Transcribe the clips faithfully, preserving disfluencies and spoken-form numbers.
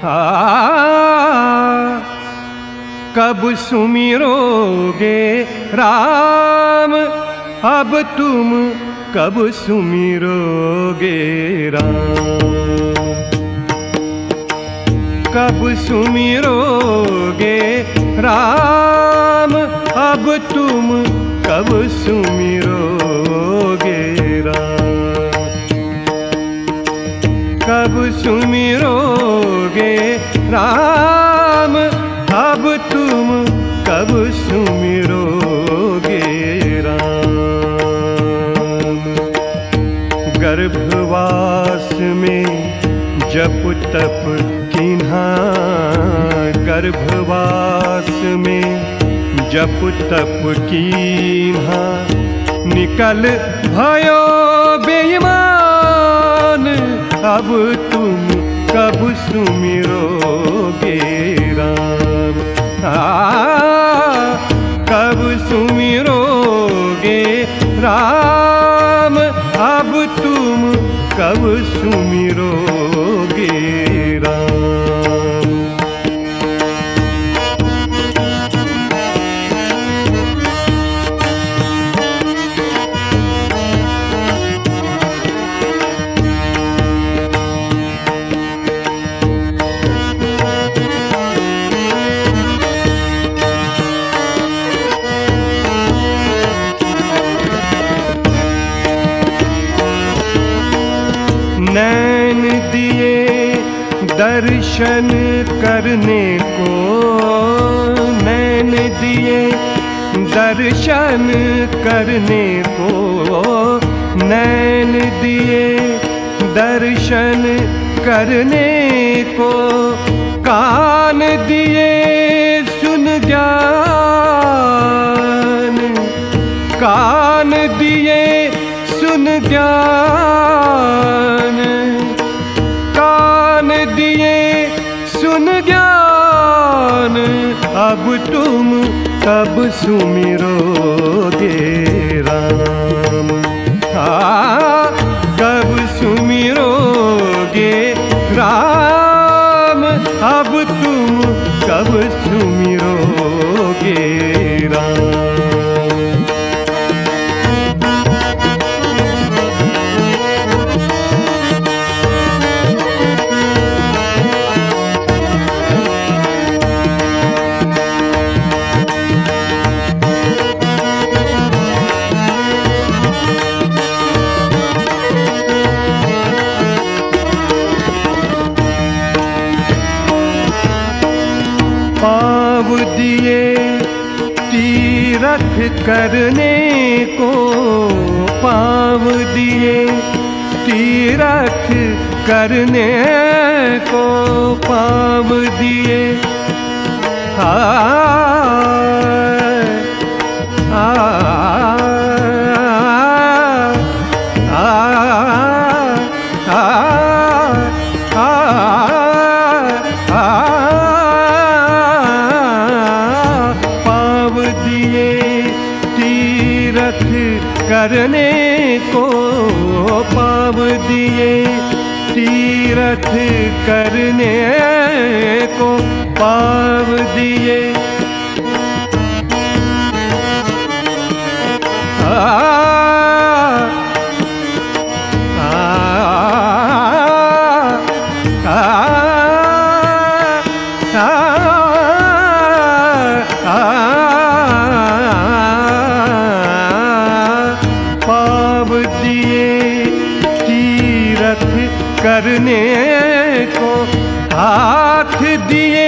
आ, कब सुमिरोगे राम, अब तुम कब सुमिरोगे राम। कब सुमिरोगे राम, अब तुम कब सुमिरोगे राम। कब सुमिरोगे राम, अब तुम कब सुमिरोगे राम। गर्भवास में जप तप किन्हा, गर्भवास में जप तप कीन्हा, निकल भयो बेईमान, अब तुम कब सुमिरोगे राम। आ, कब सुमिरोगे राम, अब तुम कब सुमिरोगे राम। नैन दिए दर्शन करने को, नैन दिए दर्शन करने को, नैन दिए दर्शन करने को, कान दिए सुन ज्ञान, कान दिए सुन ज्ञान, कान दिए सुन ज्ञान, अब तुम कब सुमिरोगे राम। आ, कब सुमिरोगे राम, अब तुम कब सुमिरोगे राम। पाँव दिए तीरथ करने को, पाँव दिए तीरथ करने को, पाँव दिए आ, आ, आ, आ, करने को, पाँव दिए तीरथ करने को, पाँव दिए आ, आ, आ, आ, आ, करने को, हाथ दिए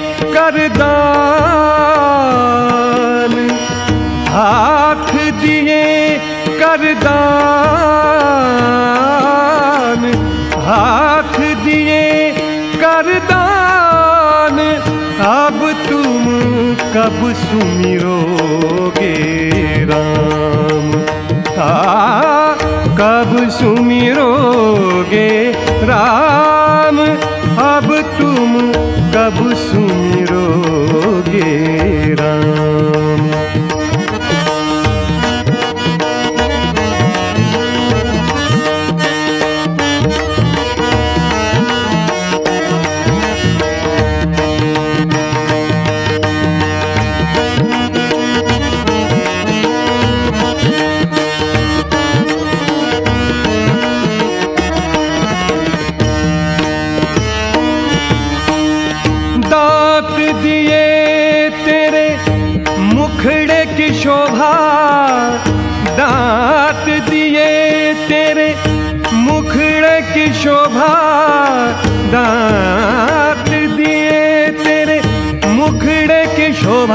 करदान, हाथ दिए करदान, हाथ दिए करदान, अब तुम कब सुमिरोगे राम। आ, कब सुमिरोगे राम, अब तुम कब सुमिरोगे राम। की शोभा दांत दिए तेरे मुखड़े की शोभा।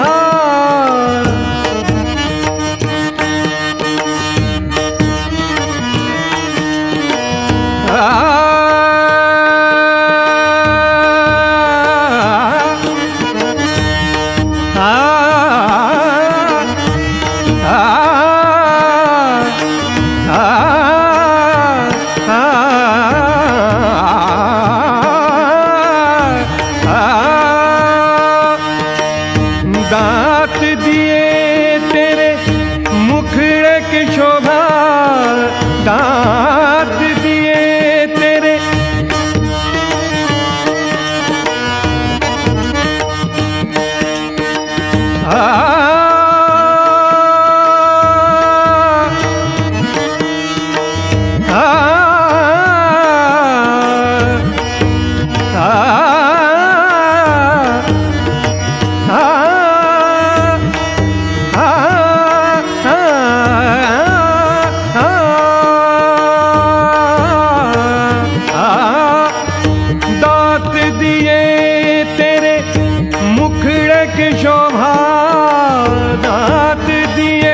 दांत दिए तेरे मुखड़े की शोभा, दांत दिए तेरे आ की शोभा, दांत दिए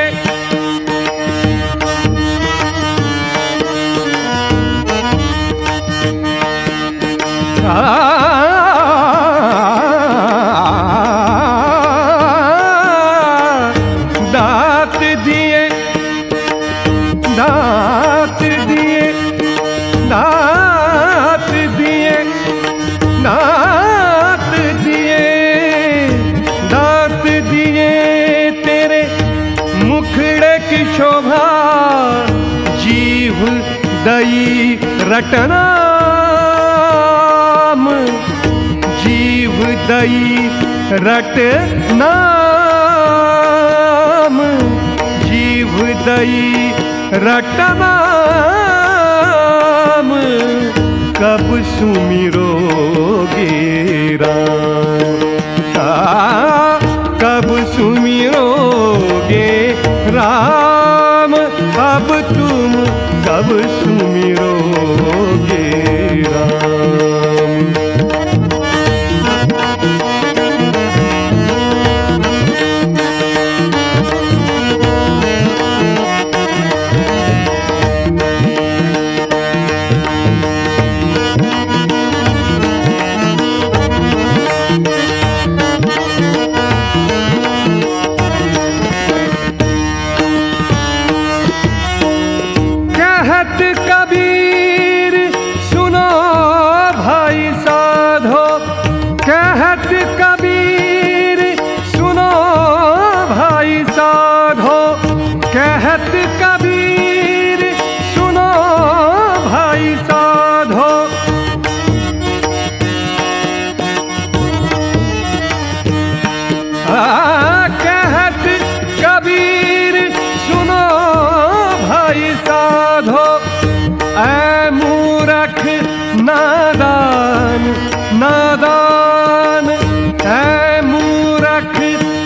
दांत दिए दांत दिए दांत दिए दांत दिए दांत दिए तेरे मुखड़े की शोभा। जीव दई रटनाम, जीव दई रटनाम, जीव दई रटनाम। कब सुमिरोगे राम, कब सुमिरोगे राम, अब तुम कब सुमिरोगे राम। कहत कबीर सुनो भाई साधो, कहत कबीर सुनो भाई साधो, कहत कबीर सुनो भाई साधो। आ, कहत कबीर सुनो भाई साधो, ऐ मूरख नादान नादान, ऐ मूरख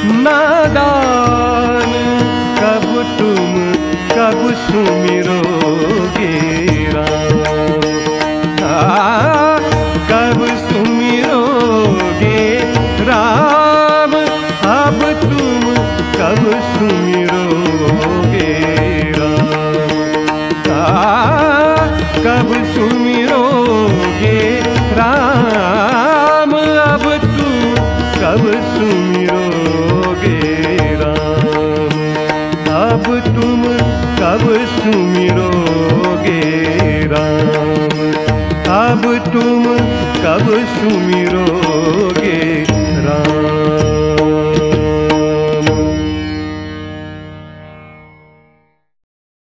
नादान। कब तुम कब सुमिरोगे राम, कब सुमिरोगे राम, अब तुम कब सुमिरोगे राम, कब सुमिरोगे राम, अब तुम कब सुमिरोगे राम, अब तुम कब सुमिरोगे राम, अब तुम कब सुमिरो